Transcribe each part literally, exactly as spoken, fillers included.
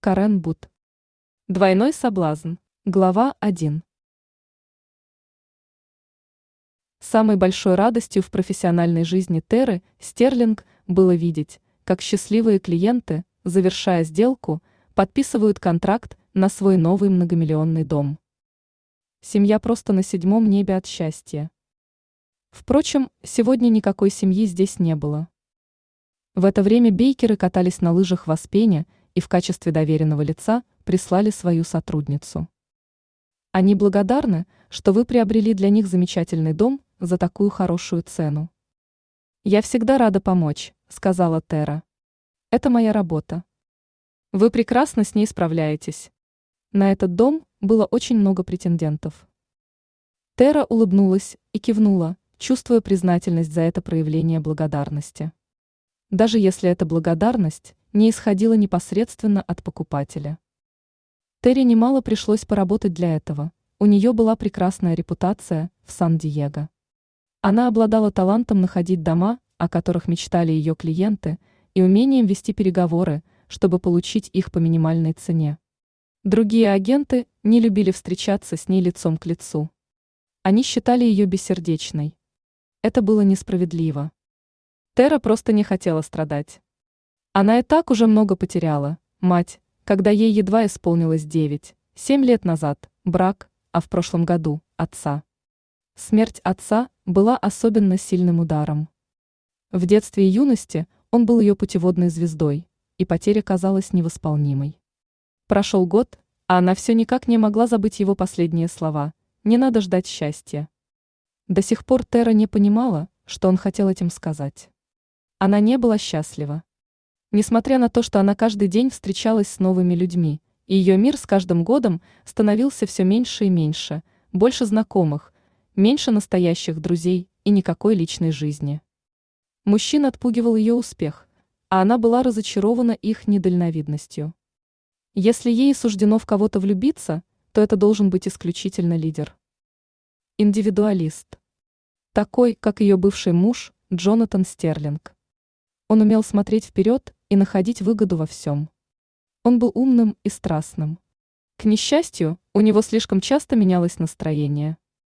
Карен Бут. Двойной соблазн. Глава один. Самой большой радостью в профессиональной жизни Теры Стерлинг было видеть, как счастливые клиенты, завершая сделку, подписывают контракт на свой новый многомиллионный дом. Семья просто на седьмом небе от счастья. Впрочем, сегодня никакой семьи здесь не было. В это время Бейкеры катались на лыжах в Аспене и в качестве доверенного лица прислали свою сотрудницу. Они благодарны, что вы приобрели для них замечательный дом за такую хорошую цену. «Я всегда рада помочь», — сказала Тера. «Это моя работа. Вы прекрасно с ней справляетесь». На этот дом было очень много претендентов. Тера улыбнулась и кивнула, чувствуя признательность за это проявление благодарности. Даже если эта благодарность не исходила непосредственно от покупателя. Тере немало пришлось поработать для этого, у нее была прекрасная репутация в Сан-Диего. Она обладала талантом находить дома, о которых мечтали ее клиенты, и умением вести переговоры, чтобы получить их по минимальной цене. Другие агенты не любили встречаться с ней лицом к лицу. Они считали ее бессердечной. Это было несправедливо. Тера просто не хотела страдать. Она и так уже много потеряла. Мать, когда ей едва исполнилось девять, семь лет назад, брак, а в прошлом году – отца. Смерть отца была особенно сильным ударом. В детстве и юности он был ее путеводной звездой, и потеря казалась невосполнимой. Прошел год, а она все никак не могла забыть его последние слова «не надо ждать счастья». До сих пор Тера не понимала, что он хотел этим сказать. Она не была счастлива. Несмотря на то, что она каждый день встречалась с новыми людьми, и ее мир с каждым годом становился все меньше и меньше, больше знакомых, меньше настоящих друзей и никакой личной жизни. Мужчин отпугивал ее успех, а она была разочарована их недальновидностью. Если ей суждено в кого-то влюбиться, то это должен быть исключительно лидер. Индивидуалист. Такой, как ее бывший муж Джонатан Стерлинг. Он умел смотреть вперед и находить выгоду во всем. Он был умным и страстным. К несчастью, у него слишком часто менялось настроение.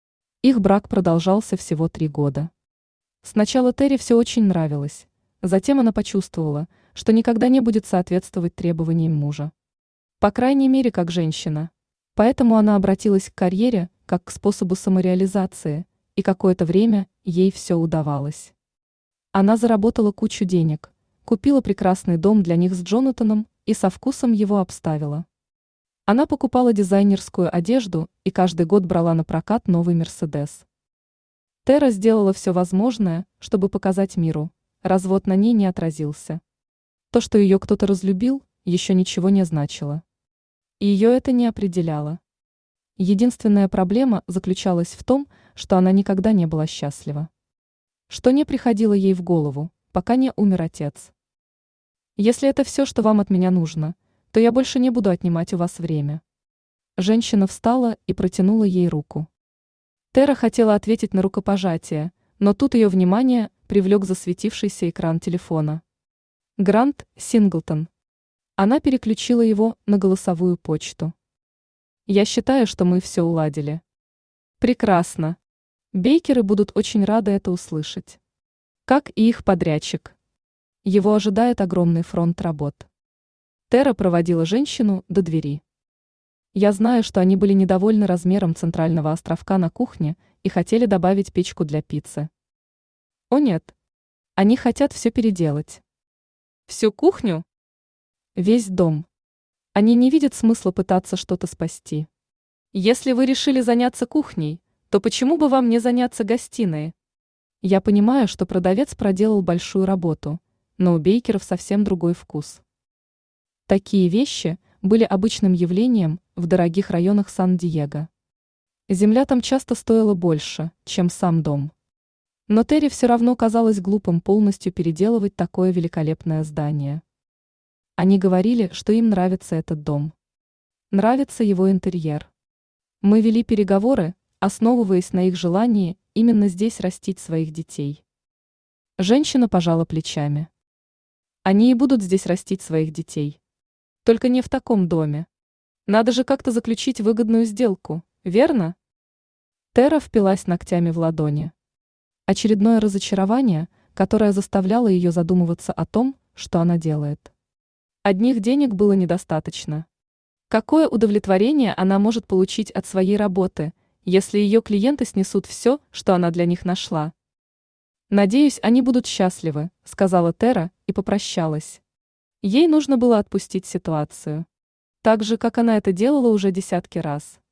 Их брак продолжался всего три года. Сначала Тере все очень нравилось, затем она почувствовала, что никогда не будет соответствовать требованиям мужа. По крайней мере, как женщина. Поэтому она обратилась к карьере как к способу самореализации, и какое-то время ей все удавалось. Она заработала кучу денег, купила прекрасный дом для них с Джонатаном и со вкусом его обставила. Она покупала дизайнерскую одежду и каждый год брала на прокат новый Мерседес. Тера сделала все возможное, чтобы показать миру, развод на ней не отразился. То, что ее кто-то разлюбил, еще ничего не значило. И ее это не определяло. Единственная проблема заключалась в том, что она никогда не была счастлива. Что не приходило ей в голову, пока не умер отец. «Если это все, что вам от меня нужно, то я больше не буду отнимать у вас время». Женщина встала и протянула ей руку. Тера хотела ответить на рукопожатие, но тут ее внимание привлек засветившийся экран телефона. Грант Синглтон. Она переключила его на голосовую почту. «Я считаю, что мы все уладили». «Прекрасно. Бейкеры будут очень рады это услышать. Как и их подрядчик. Его ожидает огромный фронт работ». Тера проводила женщину до двери. «Я знаю, что они были недовольны размером центрального островка на кухне и хотели добавить печку для пиццы». «О нет. Они хотят все переделать». «Всю кухню?» «Весь дом. Они не видят смысла пытаться что-то спасти». «Если вы решили заняться кухней, то почему бы вам не заняться гостиной?» Я понимаю, что продавец проделал большую работу, но у Бейкеров совсем другой вкус. Такие вещи были обычным явлением в дорогих районах Сан-Диего. Земля там часто стоила больше, чем сам дом. Но Терри все равно казалось глупым полностью переделывать такое великолепное здание. Они говорили, что им нравится этот дом. Нравится его интерьер. Мы вели переговоры, основываясь на их желании именно здесь растить своих детей. Женщина пожала плечами. Они и будут здесь растить своих детей. Только не в таком доме. Надо же как-то заключить выгодную сделку, верно? Тера впилась ногтями в ладони. Очередное разочарование, которое заставляло ее задумываться о том, что она делает. Одних денег было недостаточно. Какое удовлетворение она может получить от своей работы, если ее клиенты снесут все, что она для них нашла? «Надеюсь, они будут счастливы», — сказала Тера и попрощалась. Ей нужно было отпустить ситуацию. Так же, как она это делала уже десятки раз.